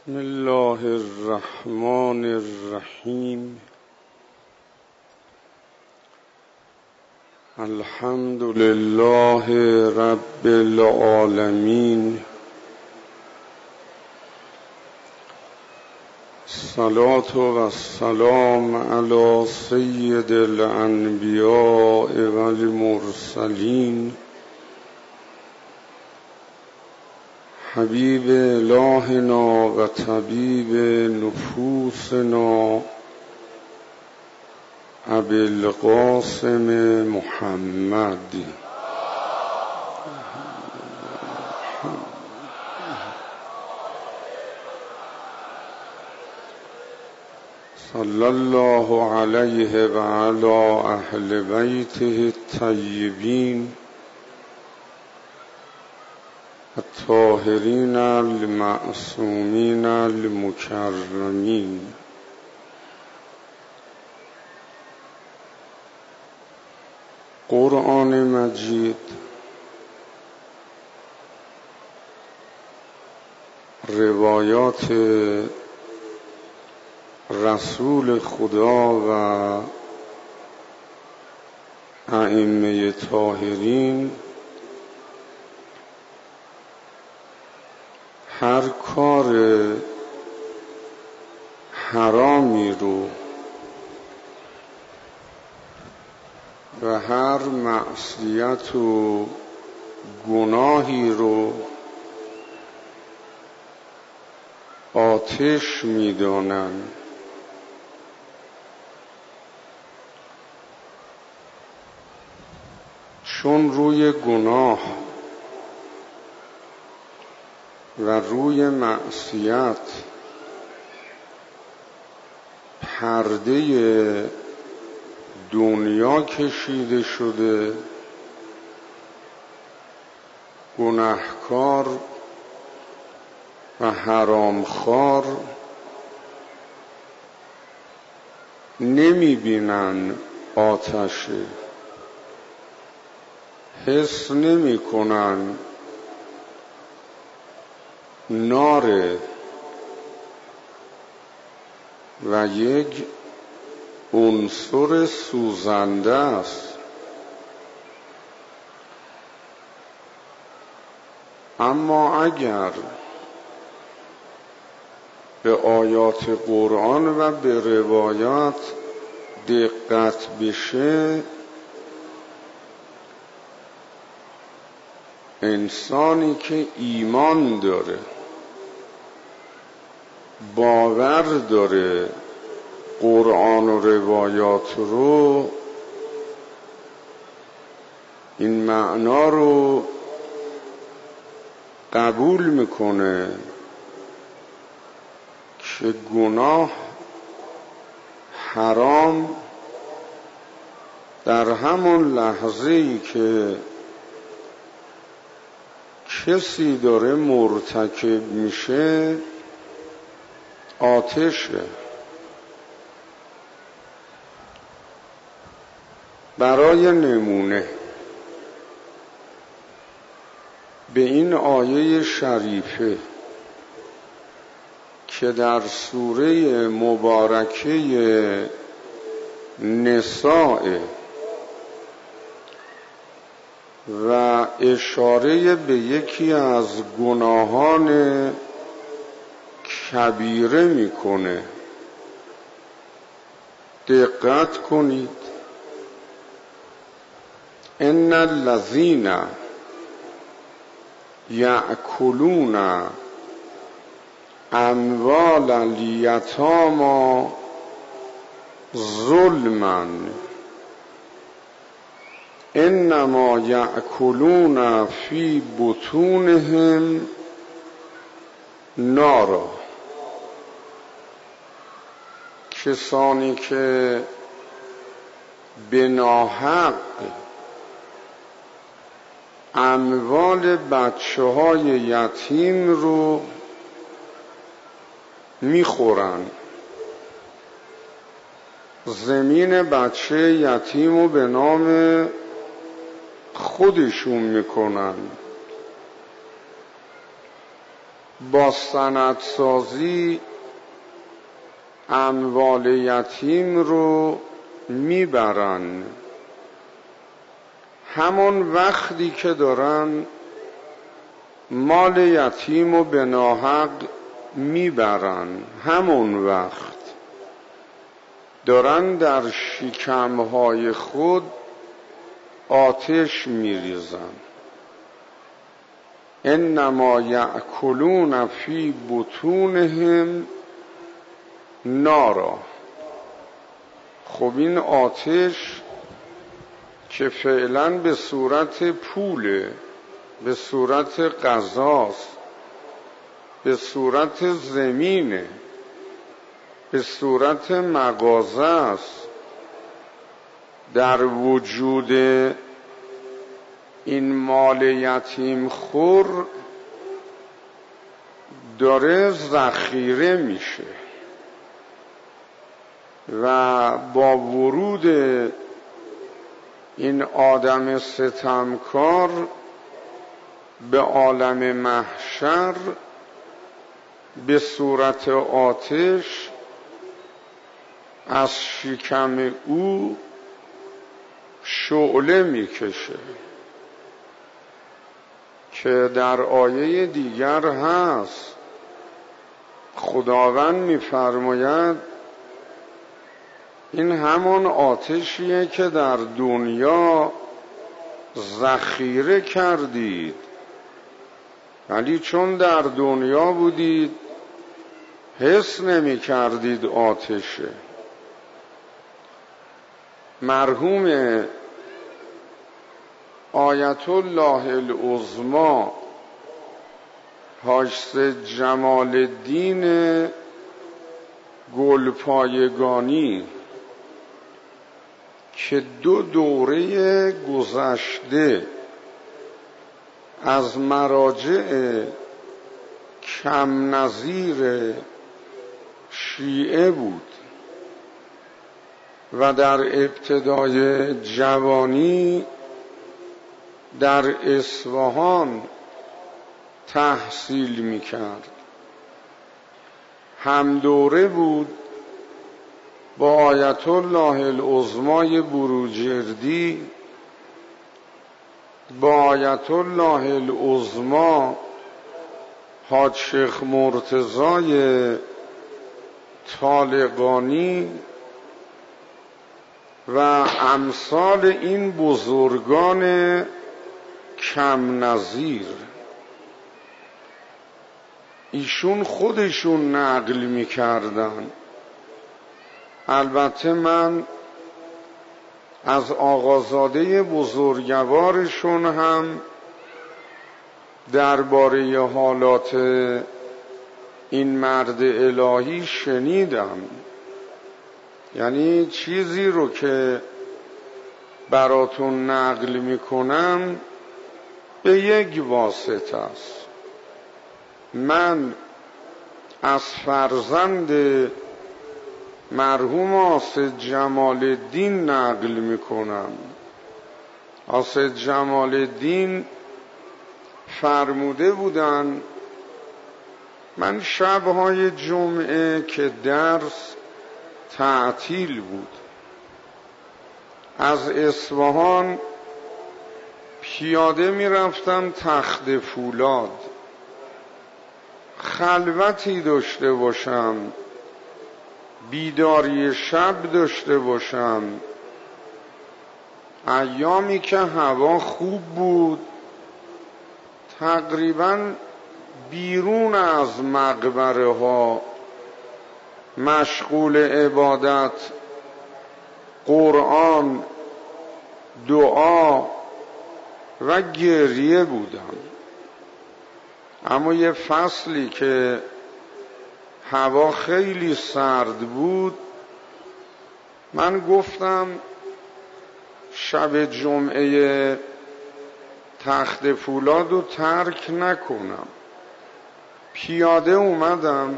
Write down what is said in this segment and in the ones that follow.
بسم الله الرحمن الرحیم. الحمد لله رب العالمین. الصلاة والسلام علی سید الانبیاء والمرسلین حبیب الهنا و طبیب نفوسنا ابی القاسم محمد. صلی الله علیه و علی اهل بیته الطیبین الطاهرین المعصومین المکرمین. قرآن مجید روایات رسول خدا و ائمه طاهرین هر کار حرامی رو و هر معصیت و گناهی رو آتش می‌دانند، چون روی گناه و روی معصیت پرده دنیا کشیده شده، گناهکار و حرامخوار نمی‌بینن آتشه، حس نمی‌کنن ناره و یک عنصر سوزنده است. اما اگر به آیات قرآن و به روایات دقت بشه، انسانی که ایمان داره، باور داره قرآن و روایات رو، این معنا رو قبول میکنه که گناه حرام در همون لحظه‌ای که کسی داره مرتکب میشه آتشه. برای نمونه به این آیه شریفه که در سوره مبارکه نساء و اشاره به یکی از گناهان کبیره میکنه، دقت کنید. ان الذین یأکلون اموال الیتامی ظلما انما یأکلون فی بطونهم نارا. کسانی که به ناحق اموال بچه‌های یتیم رو میخورن، زمین بچه یتیم رو به نام خودشون میکنن، با سندسازی اموال یتیم رو میبرن. همون وقتی که دارن مال یتیم رو به ناحق میبرن، همون وقت دارن در شکمهای خود آتش میریزن. انما یأکلون فی بطونهم نارا. خب این آتش که فعلا به صورت پوله، به صورت غذاست، به صورت زمینه، به صورت مغازه است، در وجود این مال یتیم خور داره ذخیره میشه و با ورود این آدم ستمکار به عالم محشر به صورت آتش از شکم او شعله میکشه که در آیه دیگر هست. خداوند میفرماید این همان آتشیه که در دنیا ذخیره کردید، ولی چون در دنیا بودید حس نمی کردید آتشه. مرحوم آیت الله العظمی حاج سید جمال الدین گلپایگانی که 2 دوره گذشته از مراجع کم نظیر شیعه بود و در ابتدای جوانی در اصفهان تحصیل میکرد، هم دوره بود با آیت الله العظمی بروجردی، با آیت الله العظمی حاج شیخ مرتضی طالقانی و امثال این بزرگان کم نظیر. ایشون خودشون نقل میکردن. البته من از آقازاده بزرگوارشون هم درباره حالات این مرد الهی شنیدم، یعنی چیزی رو که براتون نقل میکنم به یک واسطه است. من از فرزند مرحوم آسد جمال الدین نقل میکنم. آسد جمال الدین فرموده بودن من شبهای جمعه که درس تعطیل بود از اصفهان پیاده میرفتم تخت فولاد، خلوتی داشته باشم، بیداری شب داشته باشم. ایامی که هوا خوب بود تقریبا بیرون از مقبره ها مشغول عبادت، قرآن، دعا و گریه بودم. اما یه فصلی که هوا خیلی سرد بود من گفتم شب جمعه تخت فولاد رو ترک نکنم. پیاده اومدم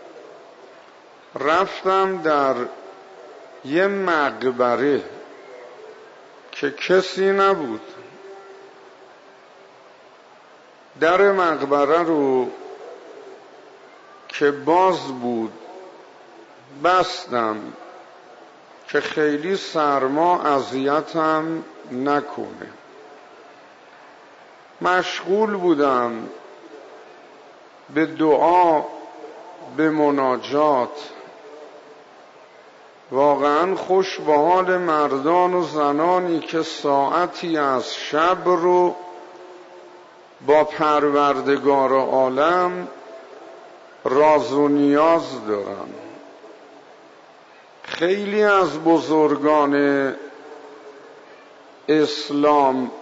رفتم در یه مقبره که کسی نبود. در مقبره رو که باز بود بستم که خیلی سرما اذیتم نکنه. مشغول بودم به دعا، به مناجات. واقعا خوش به حال مردان و زنانی که ساعتی از شب رو با پروردگار عالم راز و نیاز دارن. خیلی از بزرگان اسلام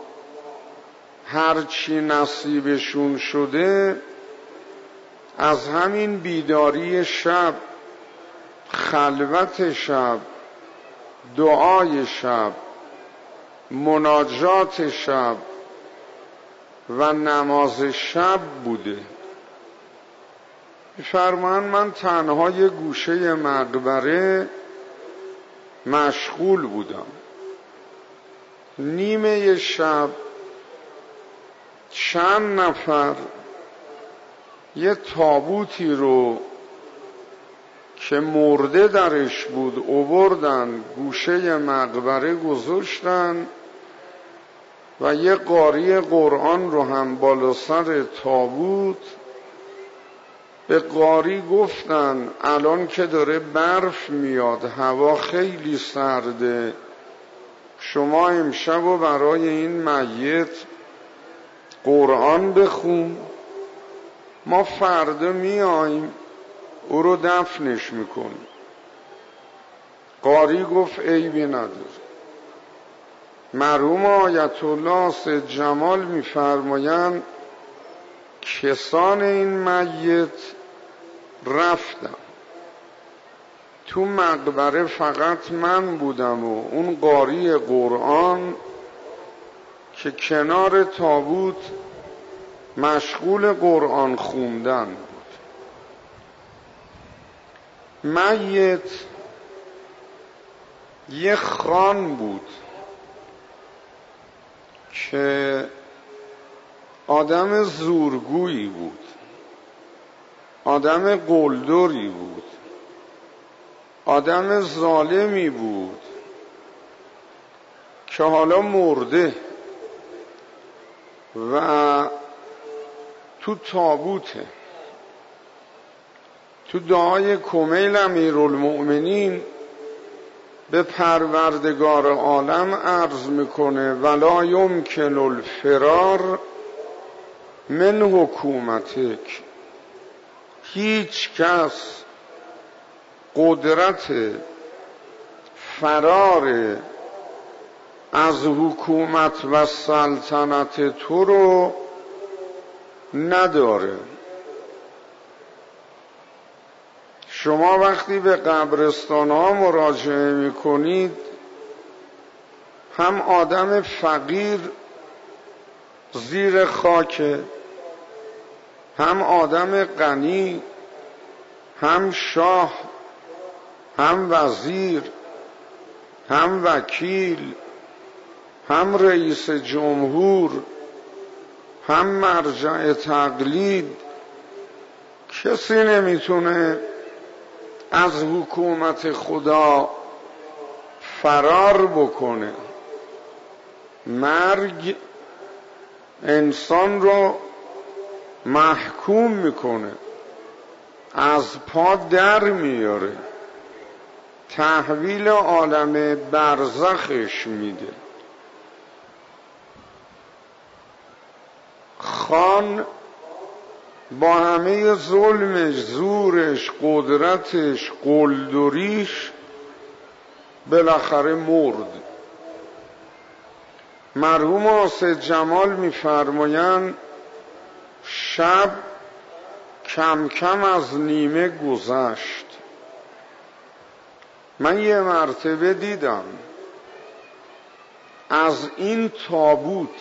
هرچی نصیبشون شده از همین بیداری شب، خلوت شب، دعای شب، مناجات شب و نماز شب بوده. فرمان من تنها یه گوشه مقبره مشغول بودم. نیمه شب چند نفر یه تابوتی رو که مرده درش بود آوردن گوشه مقبره گذاشتن و یه قاری قرآن رو هم بالا سر تابوت. به قاری گفتن الان که داره برف میاد، هوا خیلی سرده، شما امشب و برای این میت قرآن بخون، ما فردا میاییم او رو دفنش میکنیم. قاری گفت عیبی نداره. مرحوم آیت الله سید جمال میفرمایند کسان این میت رفتم، تو مقبره فقط من بودم و اون قاری قرآن که کنار تابوت مشغول قرآن خوندن بود. میت یه خان بود که آدم زورگویی بود، آدم قلدری بود، آدم ظالمی بود که حالا مرده و تو تابوته. تو دعای کمیل امیرالمؤمنین به پروردگار عالم عرض میکنه ولا یمکن الفرار من حکومتک، هیچ کس قدرت فرار از حکومت و سلطنت تو رو نداره. شما وقتی به قبرستان ها مراجعه میکنید هم آدم فقیر زیر خاکه، هم آدم غنی، هم شاه، هم وزیر، هم وکیل، هم رئیس جمهور، هم مرجع تقلید. کسی نمیتونه از حکومت خدا فرار بکنه. مرگ انسان رو محکوم میکنه، از پا در میاره، تحویل عالم برزخش میده. خان با همه ظلمش، زورش، قدرتش، قلدریش بالاخره مرد. مرحوم آسد جمال میفرمایند شب کم کم از نیمه گذشت. من یه مرتبه دیدم از این تابوت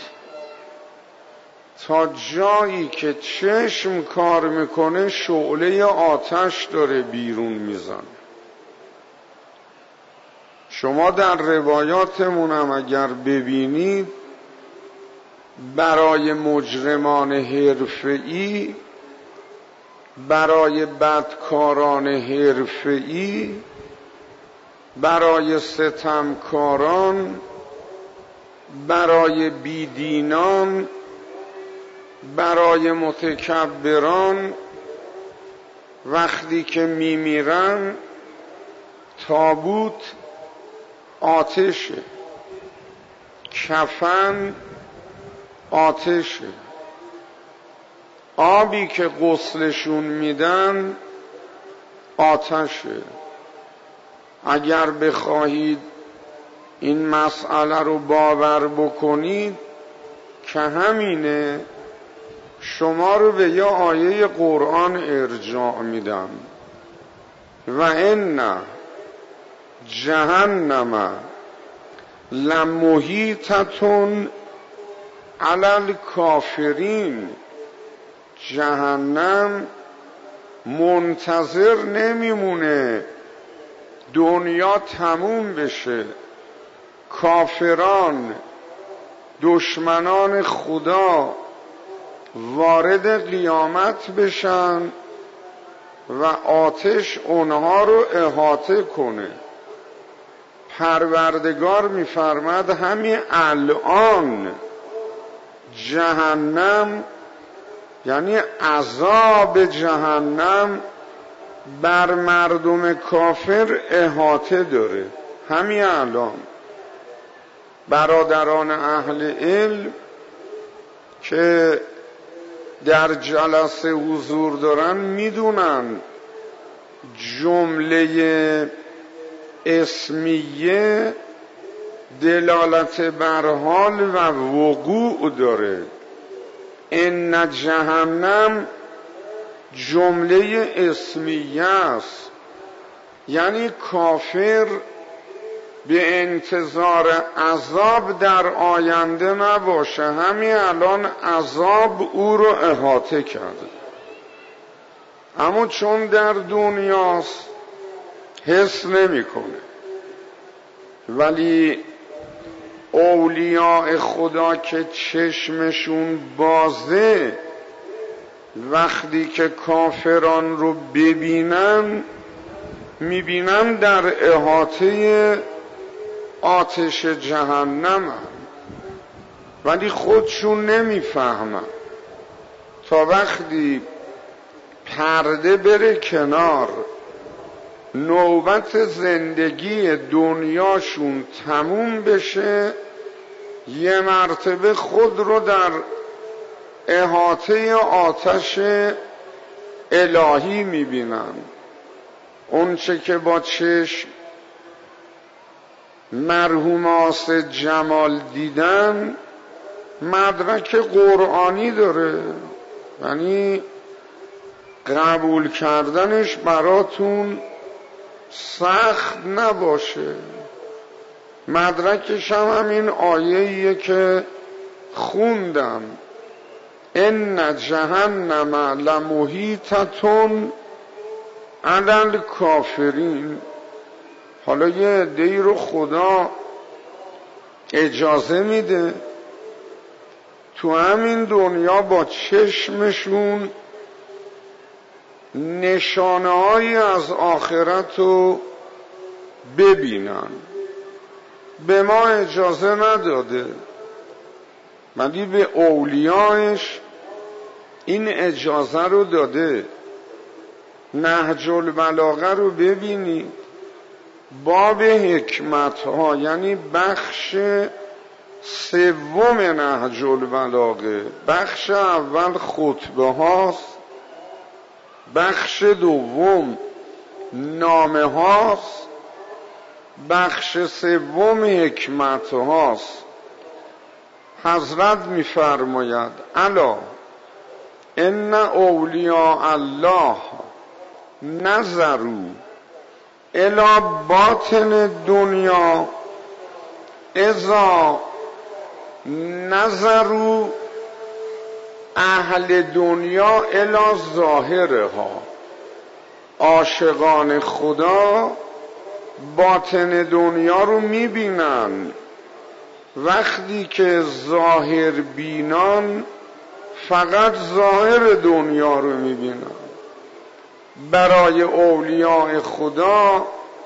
تا جایی که چشم کار میکنه شعله آتش داره بیرون میزن. شما در روایاتمونم اگر ببینید برای مجرمان حرفه‌ای برای بدکاران حرفه‌ای، برای ستمکاران، برای بیدینان، برای متکبران وقتی که میمیرن تابوت آتشه، کفن آتشه، آبی که غسلشون میدن آتشه. اگر بخواهید این مسئله رو باور بکنید که همینه، شما رو به یه آیه قرآن ارجاع میدم: و ان جهنم لمحیطة علی الکافرین. جهنم منتظر نمیمونه دنیا تموم بشه، کافران دشمنان خدا وارد قیامت بشن و آتش اونها رو احاطه کنه. پروردگار میفرماد همین الان جهنم، یعنی عذاب جهنم، بر مردم کافر احاطه داره. همین الان برادران اهل علم که در جلسه حضور دارن میدونن جمله اسمیه دلالت بر حال و وقوع داره. ان جهنم جمله اسمیه است، یعنی کافر به انتظار عذاب در آینده نباشه، همین الان عذاب او رو احاطه کرده. اما چون در دنیاست حس نمیکنه. ولی اولیاء خدا که چشمشون بازه، وقتی که کافران رو ببینن میبینن در احاطه آتش جهنم، ولی خودشون نمیفهمن. تا وقتی پرده بره کنار، نوبت زندگی دنیاشون تموم بشه، یه مرتبه خود رو در احاطه آتش الهی میبینن. اون چه که با چشم مرحوم آصد جمال دیدن مدرک قرآنی داره، یعنی قبول کردنش براتون سخت نباشه. مدرکش هم همین آیه‌ایه که خوندم: ان جهنم لمحیطة علی الکافرین. حالا یه عده‌ای رو خدا اجازه میده تو همین دنیا با چشمشون نشانه‌هایی از آخرت رو ببینن. به ما اجازه نداده، ولی به اولیاش این اجازه رو داده. نهج البلاغه رو ببینید، باب حکمت ها، یعنی بخش سوم نهج البلاغه. بخش اول خطبه هاست، بخش دوم نامه هاست، بخش سوم حکمت هاست. حضرت میفرماید: الا ان اولیاء الله نظروا الی باطن دنیا اذا نظروا اهل دنیا الی ظاهرها. عاشقان خدا باطن دنیا رو میبینن، وقتی که ظاهر بینان فقط ظاهر دنیا رو میبینن. برای اولیاء خدا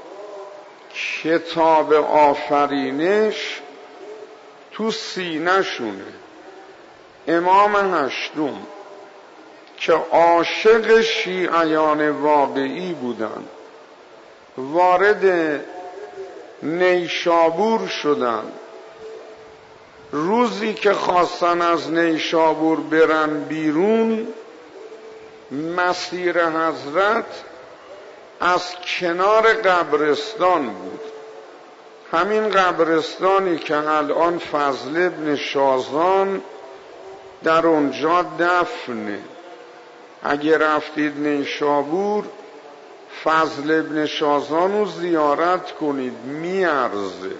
کتاب آفرینش تو سینه شونه. امام هشتم که عاشق شیعیان واقعی بودن، وارد نیشابور شدن. روزی که خواستن از نیشابور برن بیرون، مسیر حضرت از کنار قبرستان بود، همین قبرستانی که الان فضل ابن شازان در اونجا دفنه. اگه رفتید نیشابور فضل ابن شازان رو زیارت کنید، میارزه.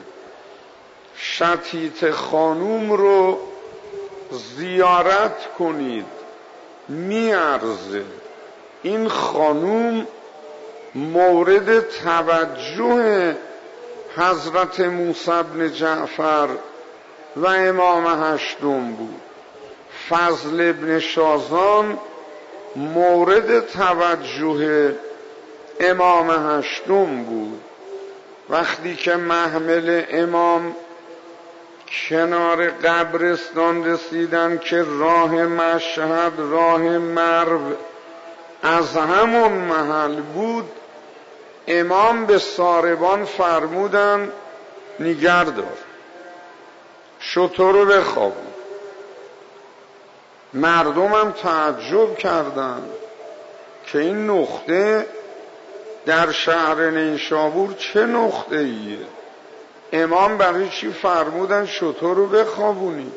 شتیت خانوم رو زیارت کنید، میارزه. این خانوم مورد توجه حضرت موسی بن جعفر و امام هشتم بود. فضل ابن شازان مورد توجه امام هشتم بود. وقتی که محمل امام کنار قبرستان رسیدن که راه مشهد، راه مرو از همون محل بود، امام به ساربان فرمودن نگهدار، شتر رو بخوابون. مردم هم تعجب کردند که این نقطه در شهر نیشابور چه نقطه ایه؟ امام برای چی فرمودن شتر رو بخوابونی؟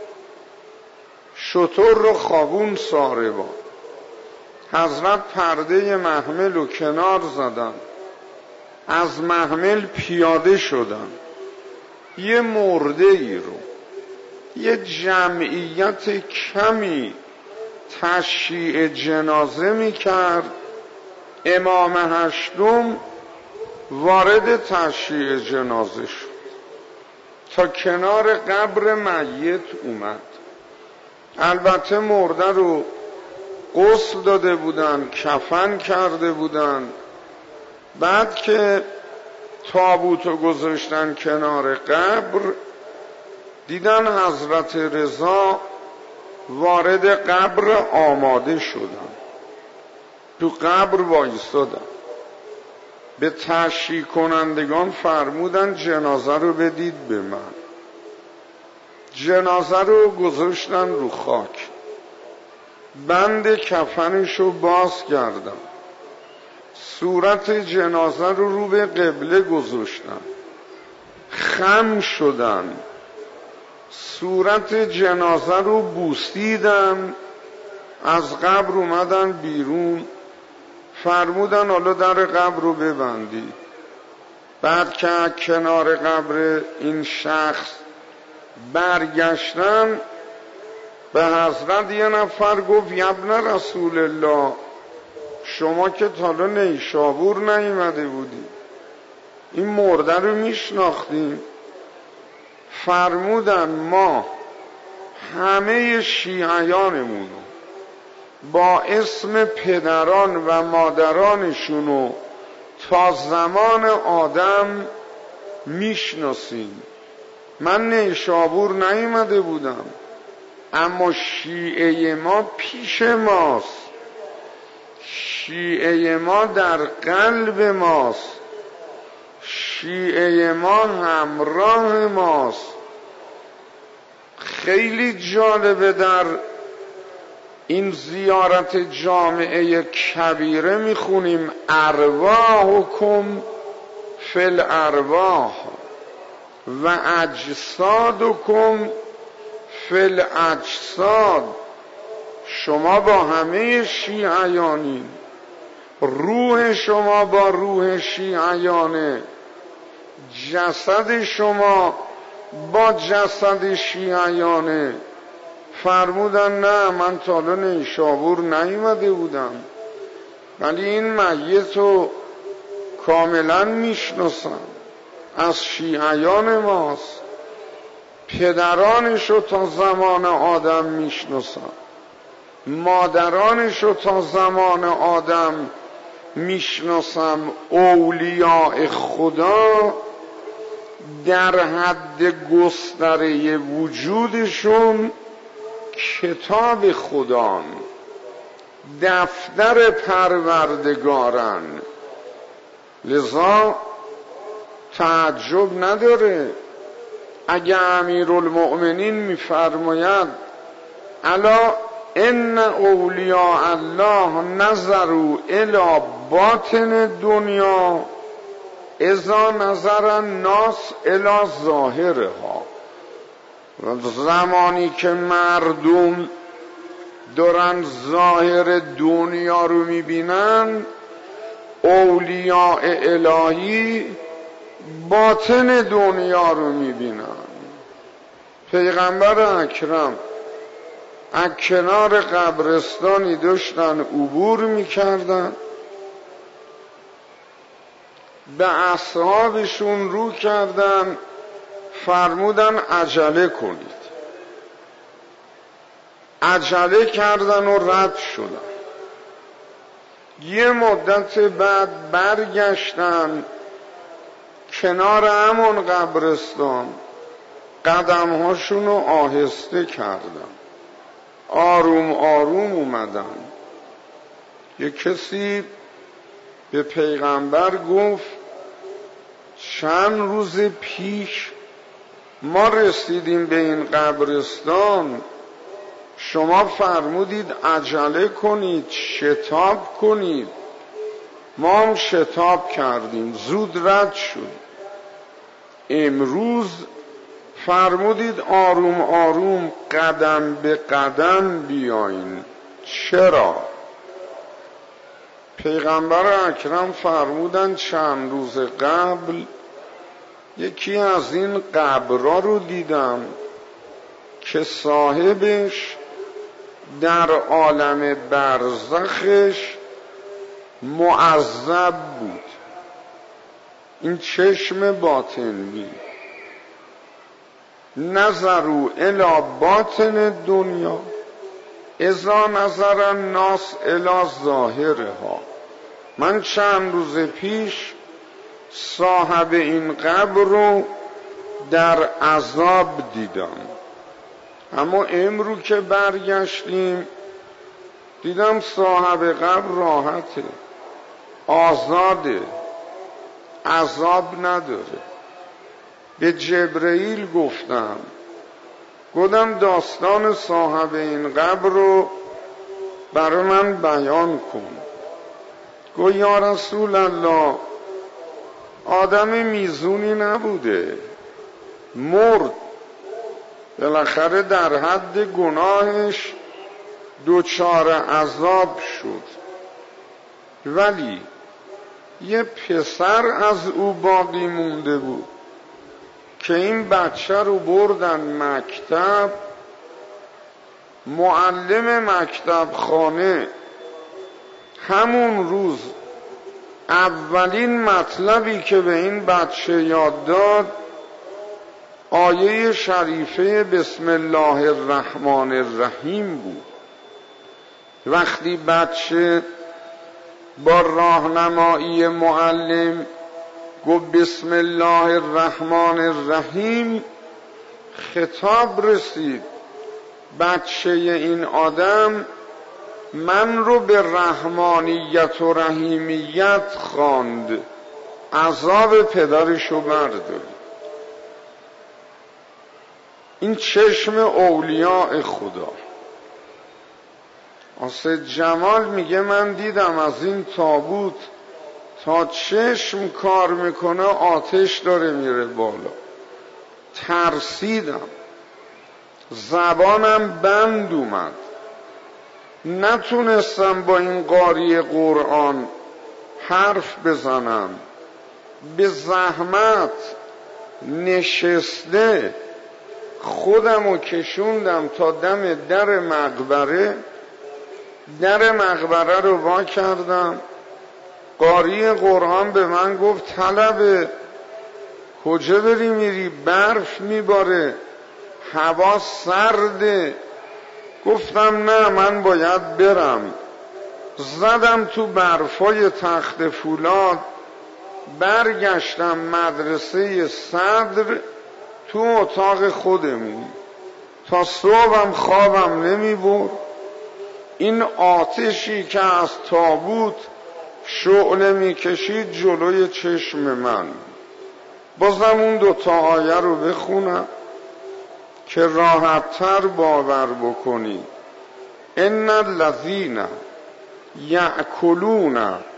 شتر رو خوابون ساربان. حضرت پرده محمل رو کنار زدن، از محمل پیاده شدن. یه مرده ای رو یه جمعیت کمی تشییع جنازه می کرد. امام هشتم وارد تشییع جنازه شد، تا کنار قبر میت اومد. البته مرده رو غسل داده بودن، کفن کرده بودن. بعد که تابوتو گذاشتن کنار قبر، دیدن حضرت رضا وارد قبر آماده شدن، تو قبر وایستادن. به تشییع کنندگان فرمودن جنازه رو بدید به من. جنازه رو گذاشتن رو خاک، بند کفنش رو باز کردن، صورت جنازه رو به قبله گذاشتن، خم شدن، صورت جنازه رو بوسیدن، از قبر اومدن بیرون. فرمودن حالا در قبر رو ببندید. بعد که کنار قبر این شخص برگشتن، به حضرت یه نفر گفت ابن رسول الله، شما که تا حالا نیشابور نیامده بودی، این مرده رو میشناختیم؟ فرمودن ما همه شیعیانمونو با اسم پدران و مادرانشونو تا زمان آدم میشناسیم. من نیشابور نیامده بودم، اما شیعه ما پیش ماست، شیعه ما در قلب ماست، شیعه ما همراه ماست. خیلی جالبه در این زیارت جامعه کبیره میخونیم ارواحکم فی الارواح و اجسادکم فی الاجساد. شما با همه شیعیانی، روح شما با روح شیعیانه، جسد شما با جسد شیعیانه. فرمودن نه من تا حالا نیشابور نیامده بودم، ولی این میت رو کاملا میشناسم، از شیعیان ماست، پدرانش رو تا زمان آدم میشناسم، مادرانش رو تا زمان آدم میشناسم اولیاء خدا در حد گستره وجودشون کتاب خدان، دفتر پروردگارن. لذا تعجب نداره اگه امیرالمؤمنین میفرماید الا ان اولیاء الله نظروا الی باطن دنیا اذا نظر الناس الی ظاهرها. زمانی که مردم دارن ظاهر دنیا رو میبینن، اولیاء الهی باطن دنیا رو میبینن. پیغمبر اکرم از کنار قبرستانی داشتن عبور میکردن، به اصحابشون رو کردن، فرمودن عجله کنید. عجله کردن و رد شدن. یه مدت بعد برگشتن کنار همون قبرستان، قدمهاشون رو آهسته کردن، آروم آروم اومدن. یه کسی به پیغمبر گفت چند روز پیش ما رسیدیم به این قبرستان، شما فرمودید عجله کنید، شتاب کنید. ما هم شتاب کردیم، زود رد شد. امروز فرمودید آروم آروم قدم به قدم بیاین. چرا؟ پیغمبر اکرم فرمودن چند روز قبل یکی از این قبرها رو دیدم که صاحبش در عالم برزخش معذب بود. این چشم باطنی. نظروا الی باطن دنیا اذا نظر الناس الی ظاهرها. من چند روز پیش صاحب این قبر رو در عذاب دیدم، اما امروز که برگشتیم دیدم صاحب قبر راحته، آزاده، عذاب نداره. به جبرئیل گفتم داستان صاحب این قبر رو برای من بیان کن. گفت یا رسول الله آدم میزونی نبوده، مرد، بالاخره در حد گناهش دوچار عذاب شد، ولی یه پسر از او باقی مونده بود که این بچه رو بردن مکتب. معلم مکتب خانه همون روز اولین مطلبی که به این بچه یاد داد آیه شریفه بسم الله الرحمن الرحیم بود. وقتی بچه با راهنمایی معلم گفت بسم الله الرحمن الرحیم، خطاب رسید بچه این آدم من رو به رحمانیت و رحیمیت خواند، عذاب پدرشو بردارید. این چشم اولیاء خدا. آسد جمال میگه من دیدم از این تابوت تا چشم کار میکنه آتش داره میره بالا. ترسیدم، زبانم بند اومد، نتونستم با این قاری قرآن حرف بزنم. به زحمت نشسته خودمو کشوندم تا دم در مقبره. در مقبره رو وا کردم. قاری قرآن به من گفت طلبه، کجا داری میری؟ برف میباره، هوا سرده. گفتم نه من باید برم. زدم تو برفای تخت فولاد، برگشتم مدرسه صدر تو اتاق خودمون، تا صبحم خوابم نمی برد. این آتشی که از تابوت شعله می کشید جلوی چشم من. بازم اون 2 آیه رو بخونم که راحت‌تر باور بکنید. ان الذین یأکلون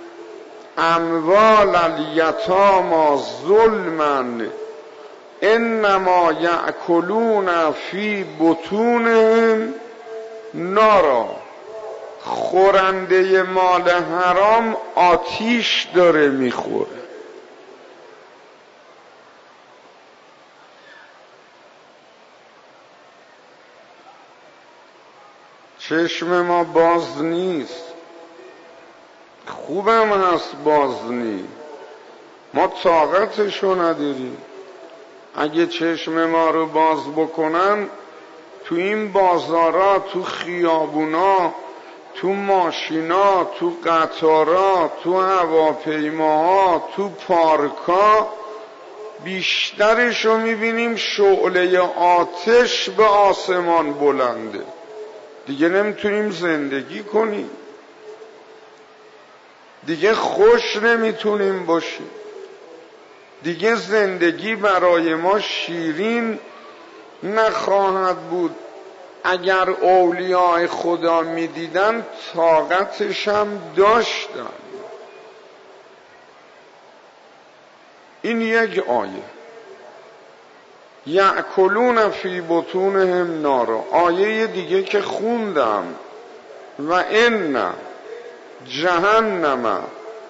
اموال الیتامی ظلما انما یأکلون فی بطونهم نارا. خورنده مال حرام آتیش داره میخوره. چشم ما باز نیست، خوبم هست باز نیست، ما طاقتشو نداریم. اگه چشم ما رو باز بکنن تو این بازارا، تو خیابونا، تو ماشینا، تو قطارا، تو هواپیماها، تو پارکا، بیشترشو میبینیم شعله آتش به آسمان بلنده. دیگه نمیتونیم زندگی کنیم، دیگه خوش نمیتونیم باشیم، دیگه زندگی برای ما شیرین نخواهد بود. اگر اولیاء خدا میدیدن طاقتش هم داشتن. این یک آیه. یأکلون فی بطونهم نارا. آیه دیگه که خوندم و ان جهنم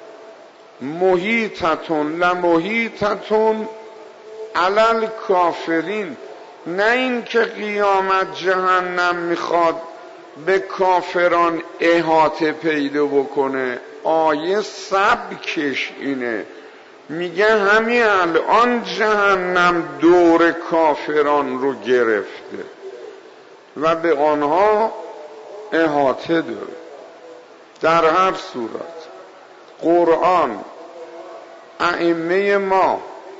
محیطتون لمحیطتون علی الکافرین. نه این که قیامت جهنم میخواد به کافران احاطه پیدا بکنه. آیه سبکش اینه، میگه همین الان جهنم دور کافران رو گرفته و به آنها احاطه داره. در هر صورت قرآن، ائمه ما،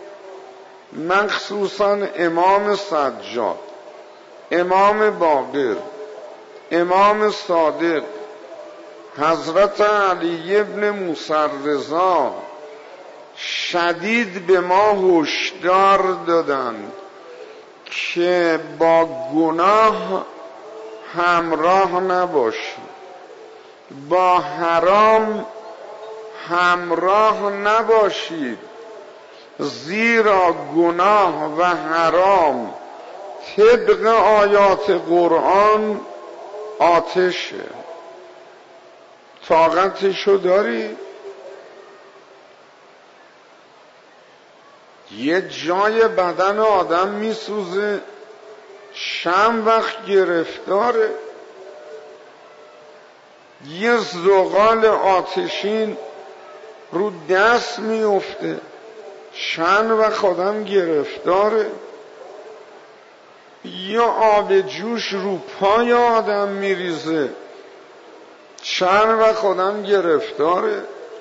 مخصوصا امام سجاد، امام باقر، امام صادق، حضرت علی ابن موسی رضا شدید به ما هشدار دادند که با گناه همراه نباشید، با حرام همراه نباشید، زیرا گناه و حرام طبق آیات قرآن آتشه. طاقتشو داری؟ یه جای بدن آدم میسوزه، چند وقت گرفتاره. یه زغال آتشین رو دست میفته، چند وقت آدم گرفتاره. یا آب جوش رو پای آدم میریزه، چند وقت آدم گرفتاره.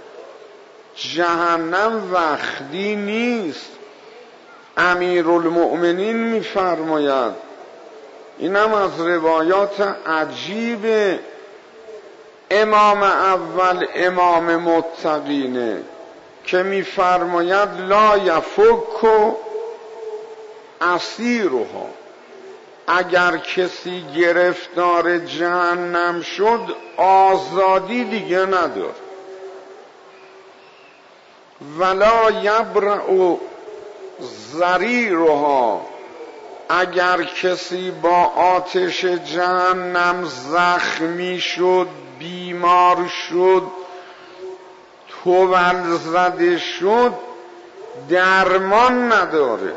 جهنم وقتی نیست. امیرالمؤمنین میفرماید، اینم از روایات عجیب امام اول امام متقینه که میفرماید لا یفک اسیرها. اگر کسی گرفتار جهنم شد آزادی دیگه نداره. ولا یبرأ ضریرها. اگر کسی با آتش جهنم زخمی شد، بیمار شد، تول زده شد، درمان نداره.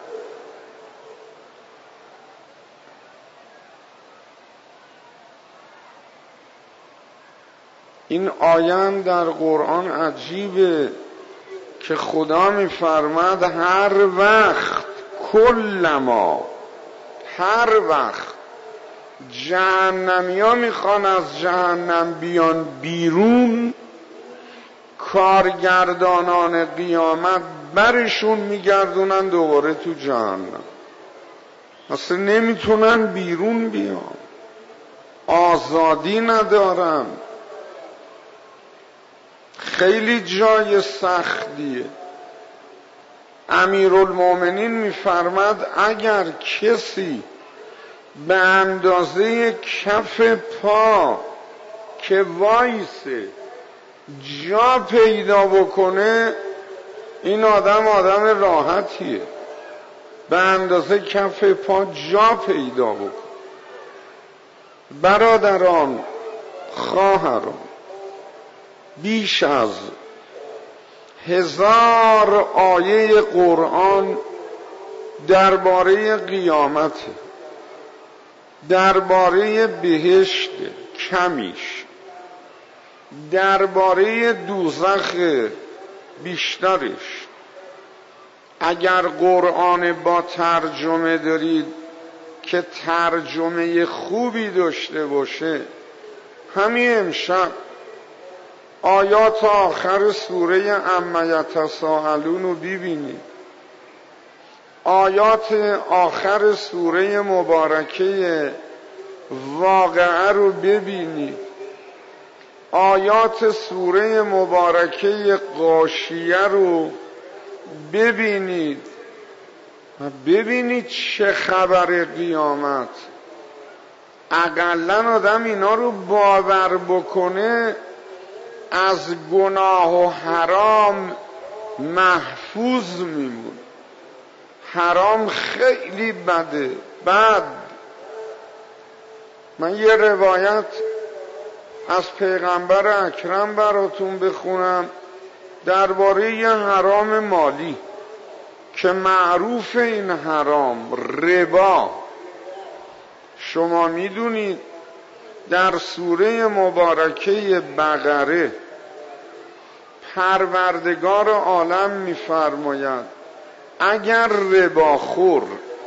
این آیه در قرآن عجیبه که خدا میفرماد هر وقت، کلما، هر وقت جهنمیا میخوان از جهنم بیان بیرون، کارگردانان قیامت برشون میگردونن دوباره تو جهنم، اصلا نمیتونن بیرون بیان، آزادی ندارن. خیلی جای سختیه. امیرالمومنین میفرماد اگر کسی به اندازه کف پا که وایسه جا پیدا بکنه، این آدم راحتیه. به اندازه کف پا جا پیدا بکنه. برادران، خواهران، بیش از 1000 آیه قرآن درباره قیامت، درباره بهشت کمیش، درباره دوزخ بیشترش. اگر قرآن با ترجمه دارید که ترجمه خوبی داشته باشه، همین امشب آیات آخر سوره عما یتساءلون رو ببینید، آیات آخر سوره مبارکه واقعه رو ببینید، آیات سوره مبارکه غاشیه رو ببینید و ببینید چه خبر قیامت. اقلن آدم اینا رو باور بکنه از گناه و حرام محفوظ میمونه. حرام خیلی بده. بعد من یه روایت از پیغمبر اکرم براتون بخونم درباره یه حرام مالی که معروف. این حرام ربا. شما میدونید در سوره مبارکه بقره پروردگار عالم میفرماید اگر رباخور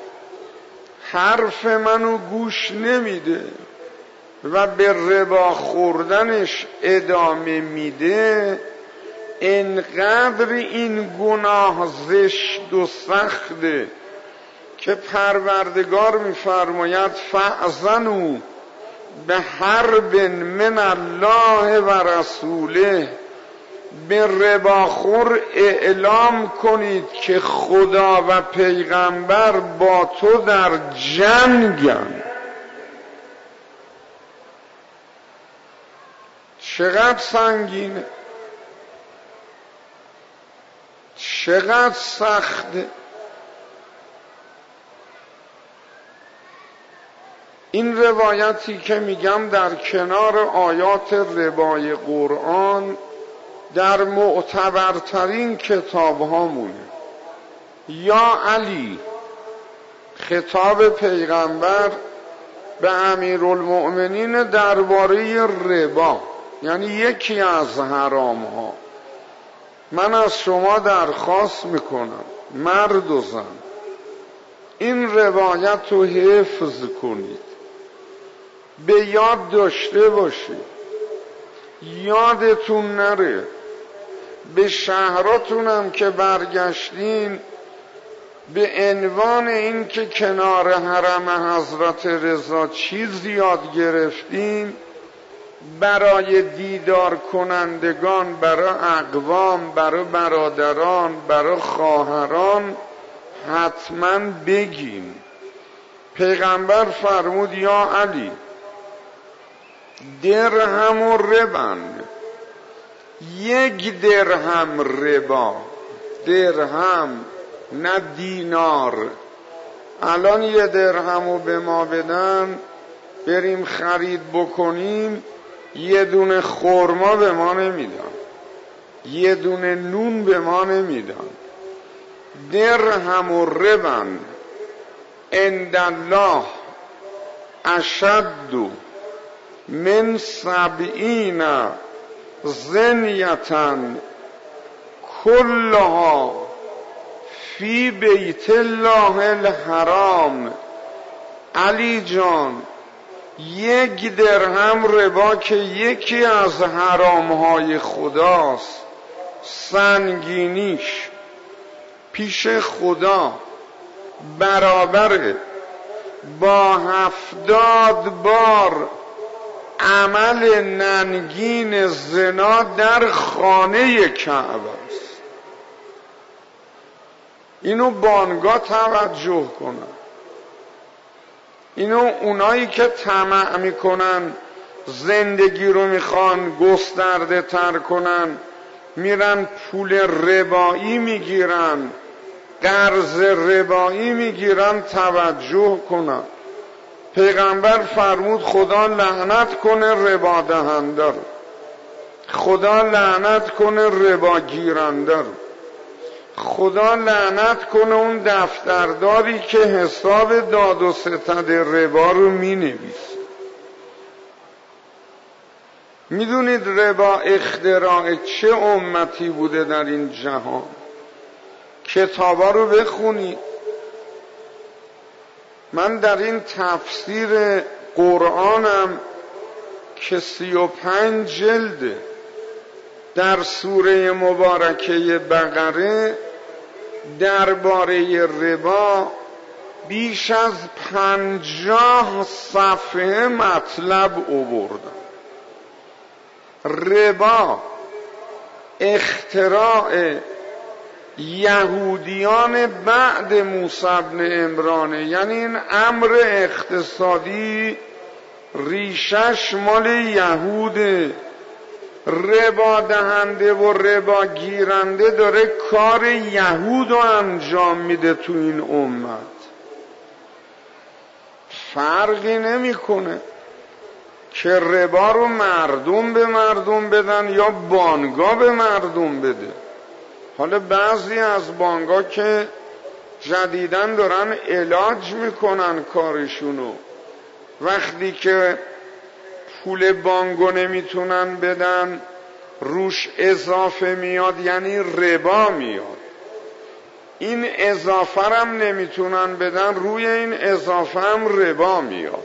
حرف منو گوش نمیده و به ربا خوردنش ادامه میده، انقدر این گناه زشت و سخته که پروردگار میفرماید فأذنوا به حرب من الله و رسوله، به رباخور اعلام کنید که خدا و پیغمبر با تو در جنگن. چقدر سنگینه، چقدر سخته. این روایتی که میگم در کنار آیات ربای قرآن در معتبرترین کتاب ها مونه. یا علی، خطاب پیغمبر به امیرالمؤمنین درباره ربا، یعنی یکی از حرام ها. من از شما درخواست میکنم مرد و زن این روایت رو حفظ کنید، به یاد داشته باشید، یادتون نره. به شهراتونم که برگشتین به عنوان این که کنار حرم حضرت رضا چیز یاد گرفتیم، برای دیدار کنندگان، برای اقوام، برای برادران، برای خواهران حتما بگیم. پیغمبر فرمود یا علی درهم و ربن، 1 درهم ربا، درهم نه دینار. الان 1 درهم رو به ما بدن بریم خرید بکنیم، 1 دونه خرما به ما نمیدن، 1 دونه نون به ما نمیدن. درهم و ربن عند الله اشد من 70 زنیة کلها فی بیت الله الحرام. علی جان 1 درهم ربا که یکی از حرامهای خداست، سنگینیش پیش خدا برابره با 70 بار عمل ننگین زنا در خانه کعبه است. اینو بانگاه توجه کنن. اینو اونایی که طمع میکنن زندگی رو میخوان گسترده تر کنن، میرن پول ربایی میگیرن، قرض ربایی میگیرن، توجه کنن. پیغمبر فرمود خدا لعنت کنه ربا دهنده رو، خدا لعنت کنه ربا گیرنده رو، خدا لعنت کنه اون دفترداری که حساب داد و ستد ربا رو مینویسه. میدونید ربا اختراع چه امتی بوده در این جهان؟ کتابا رو بخونید. من در این تفسیر قرآنم که 35 جلده در سوره مبارکه بقره درباره ربا بیش از 50 صفحه مطلب آوردم. ربا اختراع یهودیان بعد موسی بن عمرانه، یعنی این امر اقتصادی ریشش مال یهوده. ربا دهنده و ربا گیرنده داره کار یهود رو انجام میده تو این امت. فرقی نمیکنه که ربا رو مردم به مردم بدن یا بانگا به مردم بده. حالا بعضی از بانگا که جدیدن دارن علاج میکنن کارشونو، وقتی که پول بانگو نمیتونن بدن روش اضافه میاد، یعنی ربا میاد. این اضافه هم نمیتونن بدن، روی این اضافه هم ربا میاد.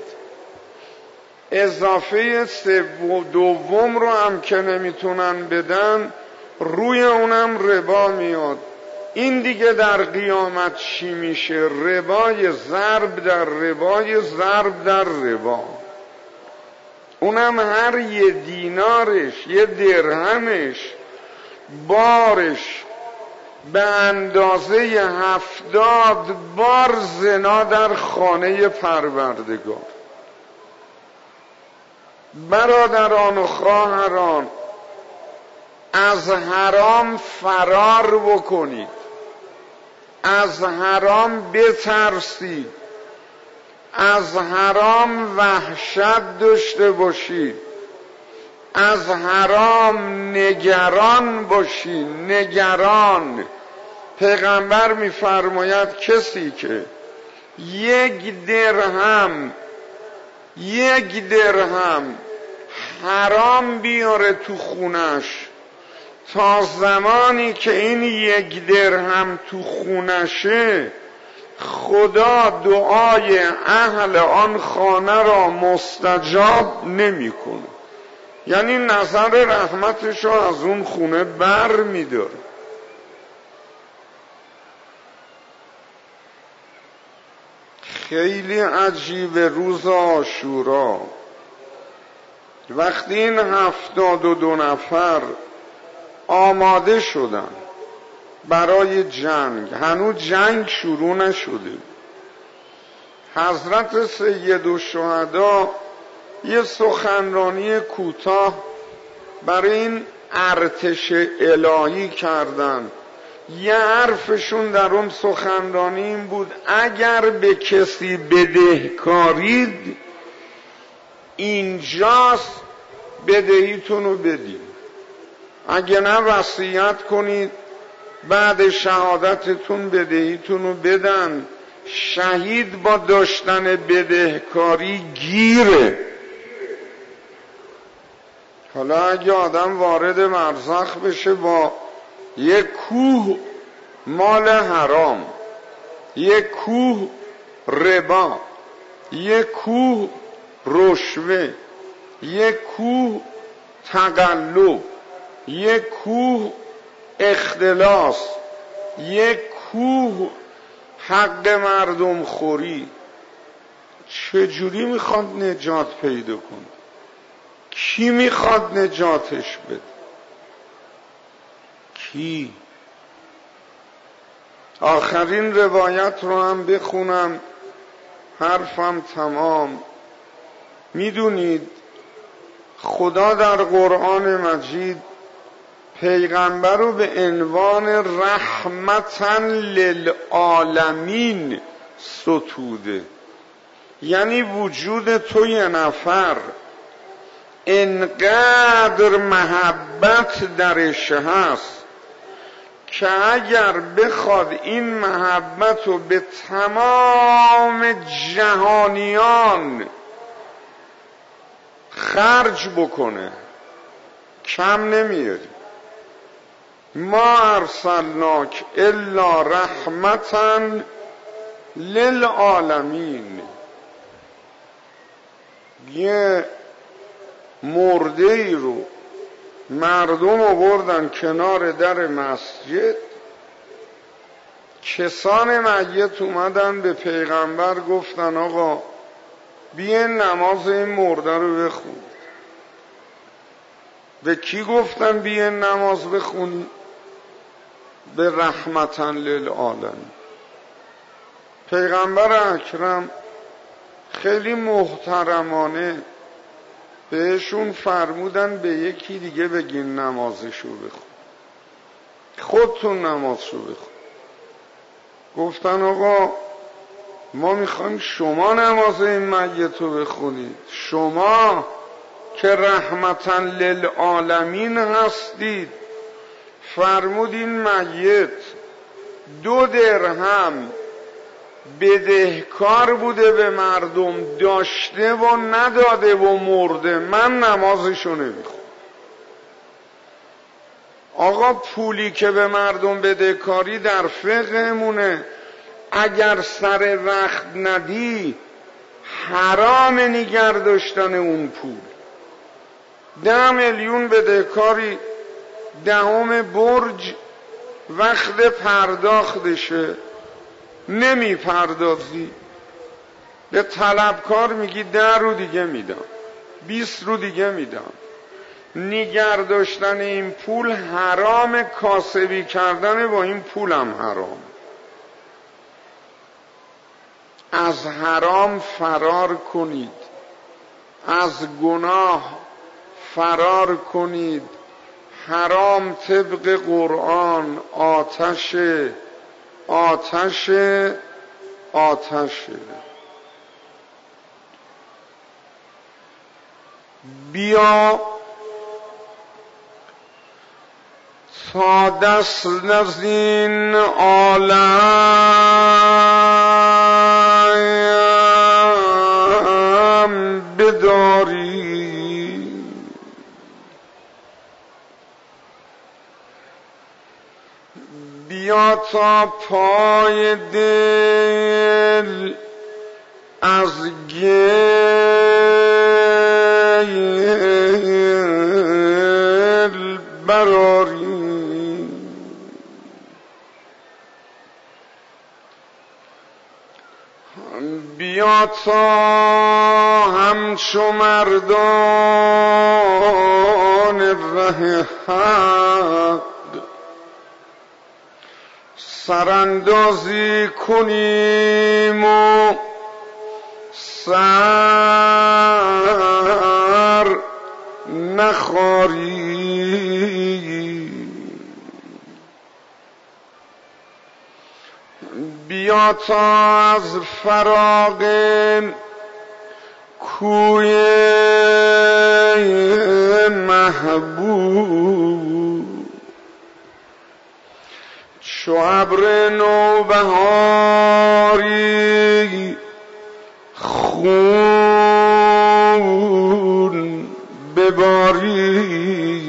اضافه دوم رو هم که نمیتونن بدن روی اونم ربا میاد. این دیگه در قیامت چی میشه؟ ربای ضرب در ربای ضرب در ربا. اونم هر 1 دینارش 1 درهمش بارش به اندازه 70 بار زنا در خانه پروردگار. برادران و خواهران، از حرام فرار بکنید، از حرام بترسید، از حرام وحشت داشته باشید، از حرام نگران باشید. نگران. پیغمبر میفرماید کسی که 1 درهم حرام بیاره تو خونش، تا زمانی که این 1 درهم تو خونشه خدا دعای اهل آن خانه را مستجاب نمیکنه. یعنی نظر رحمتش رو از اون خونه بر میداره. خیلی عجیبه روز عاشورا وقتی این 72 نفر آماده شدن برای جنگ، هنوز جنگ شروع نشده، حضرت سیدالشهدا یه سخنرانی کوتاه برای این ارتش الهی کردن. یه حرفشون در اون سخنرانی این بود اگر به کسی بدهکارید اینجاست بدهیتونو بدید، اگه نه وصیت کنید بعد شهادتتون بدهیتونو بدن. شهید با داشتن بدهکاری گیره. حالا اگه آدم وارد برزخ بشه با یک کوه مال حرام، یک کوه ربا، یک کوه رشوه، یک کوه تقلب، یک کوه اختلاس، یک کوه حق مردم خوری. چجوری میخواد نجات پیدا کنه؟ کی میخواد نجاتش بده؟ کی؟ آخرین روایت رو هم بخونم حرفم تمام. میدونید خدا در قرآن مجید پیغمبر رو به عنوان رحمتاً للعالمین ستوده. یعنی وجود تو یه نفر انقدر محبت درش هست که اگر بخواد این محبت رو به تمام جهانیان خرج بکنه کم نمیاری. ما ارسلناک الا رحمتا للعالمین. یه مرده ای رو مردم آوردن کنار در مسجد، کسان میت اومدن به پیغمبر گفتن آقا بیاین نماز این مرده رو بخون. به کی گفتن بیاین نماز بخونی؟ به رحمتاً للعالمین. پیغمبر اکرم خیلی محترمانه بهشون فرمودن به یکی دیگه بگین نمازشو بخون، خودتون نمازشو بخون. گفتن آقا ما میخوایم شما نماز این میت رو بخونید، شما که رحمتاً للعالمین هستید. فرمود این میت 2 درهم بدهکار بوده به مردم، داشته و نداده و مرده، من نمازشو نمیخونم. آقا پولی که به مردم بدهکاری در فقهمونه اگر سر وقت ندی حرام نگه داشتن اون پول. 10 میلیون بدهکاری 10 برج وقت پرداختشه نمی پردازی، به طلبکار میگی 10 رو دیگه میدم، 20 رو دیگه میدم. نگه داشتن این پول حرام، کاسبی کردن با این پولم حرام. از حرام فرار کنید، از گناه فرار کنید. حرام طبق قرآن آتشه، آتشه، آتشه. بیا تا دست از این عالم بداری، بیا تا پای دل از گل براری. بیا تا همچو مردان ره حق سراندازی کنیم و سر نخاری. بیا تا از فراق کوی محبوب چو ابر نوبهاری خون بباری.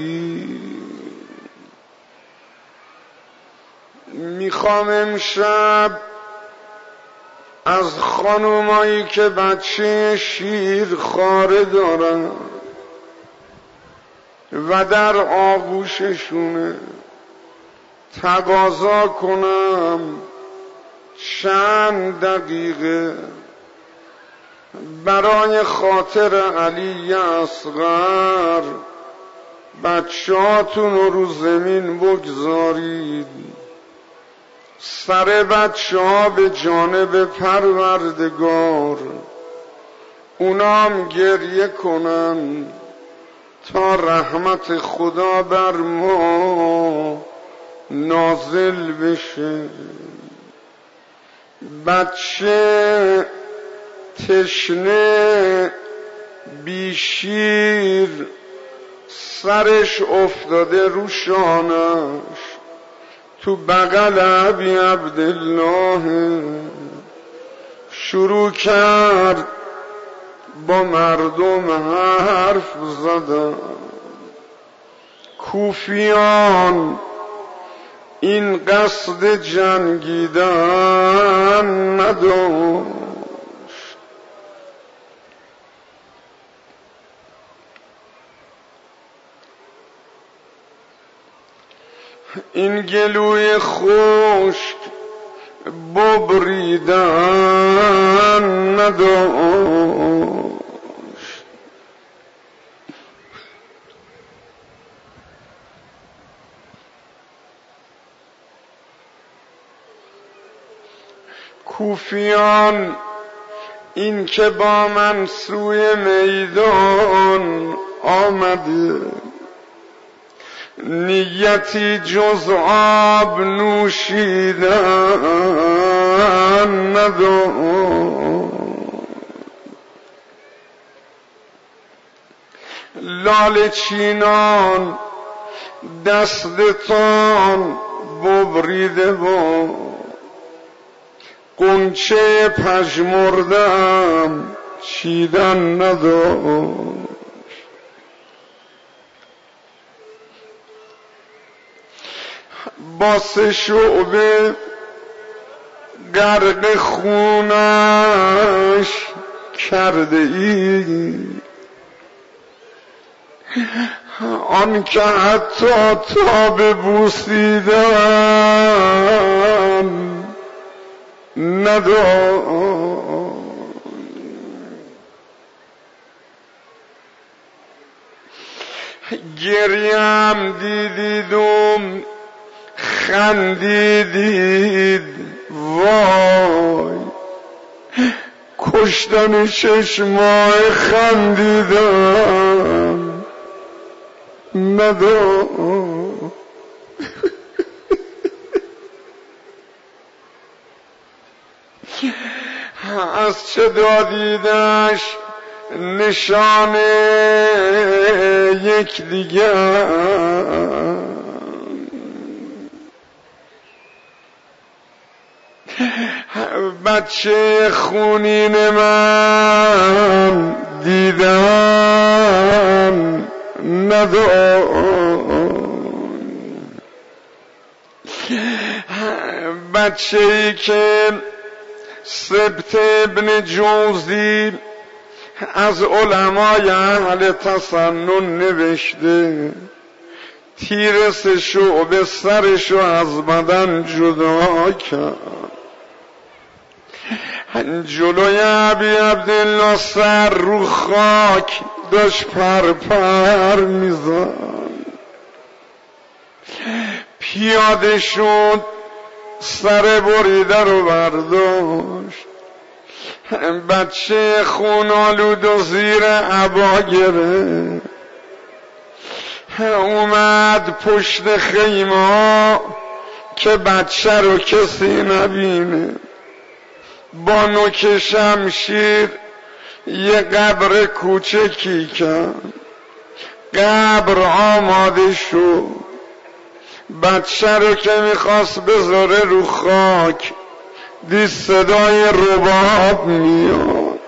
میخوام امشب از خانومایی که بچه شیر خاره دارن و در آغوششونه تقاضا کنم چند دقیقه برای خاطر علی اصغر بچه‌هاتون رو زمین بگذارید، سر بچه‌ها به جانب پروردگار، اونام گریه کنن تا رحمت خدا بر ما نازل بشه. بچه تشنه بیشیر سرش افتاده رو شانش، تو بغل ابی عبدالله شروع کرد با مردم حرف زدن. کوفیان این قصد جنگیدن نداشت، این گلوی خشک ببریدن نداشت. کوفیان این که با من سوی میدان آمده، نیتی جز آب نوشیدن نداشت. لاله چینان دستتان ببریده با قنچه پژمردم چیدن نداشت. با 3 شعبه غرق خونش کرده ای، آن که حتی تاب بوسیدن نداشت. گریم دیدیدم خندیدید وای، کشتن 6 ماه خندیدن نداشت. از چه دادیدش نشان یک دیگر، بچه خونین من دیدن نداشت. بچه ای که سبت ابن جوزی از علمای اهل تسنن نوشته، تیر 3 شعبه سرشو از بدن جدا کرد، جلوی ابی عبدالله سر رو خاک داشت پر میزن، پیاده شد سر بریده رو برداشت، بچه خونالود و زیر عبا گرفت، اومد پشت خیمه که بچه رو کسی نبینه، با نوک شمشیر یه قبر کوچکی کرد، قبر آماده شد، بچه رو که میخواست بذاره رو خاک دید صدای رباب میاد،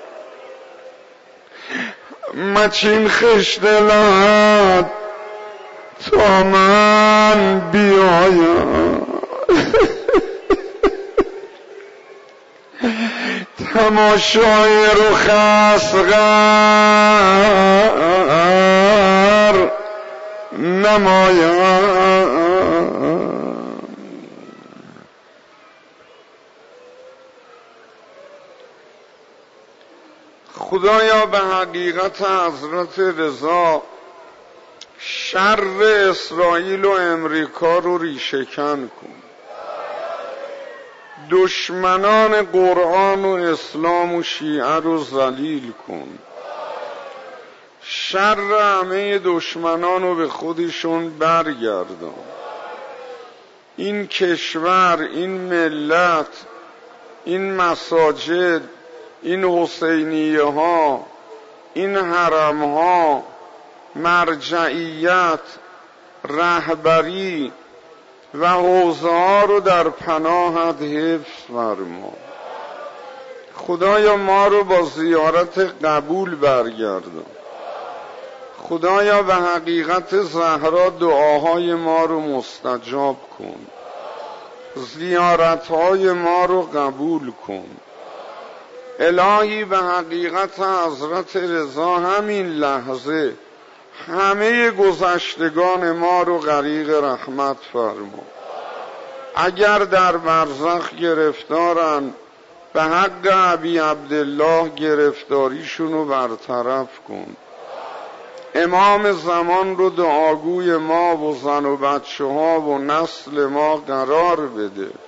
مچین خشت لحد تا من بیایم. تماشای رخ اصغر نمایم. خدایا به حقیقت حضرت رضا شر اسرائیل و امریکا رو ریشه‌کن کن. دشمنان قرآن و اسلام و شیعه رو ذلیل کن. شر همه دشمنان رو به خودشون برگردان. این کشور، این ملت، این مساجد، این حسینیه ها، این حرم ها، مرجعیت، رهبری و حوزه ها رو در پناهت حفظ فرما. خدایا ما رو با زیارت قبول برگردان. خدایا به حقیقت زهرا دعاهای ما رو مستجاب کن. زیارتهای ما رو قبول کن. الهی به حقیقت حضرت رضا همین لحظه همه گذشتگان ما رو غریق رحمت فرما. اگر در برزخ گرفتارن به حق ابی عبدالله گرفتاریشون رو برطرف کن. امام زمان رو دعاگوی ما و زن و بچه ها و نسل ما قرار بده.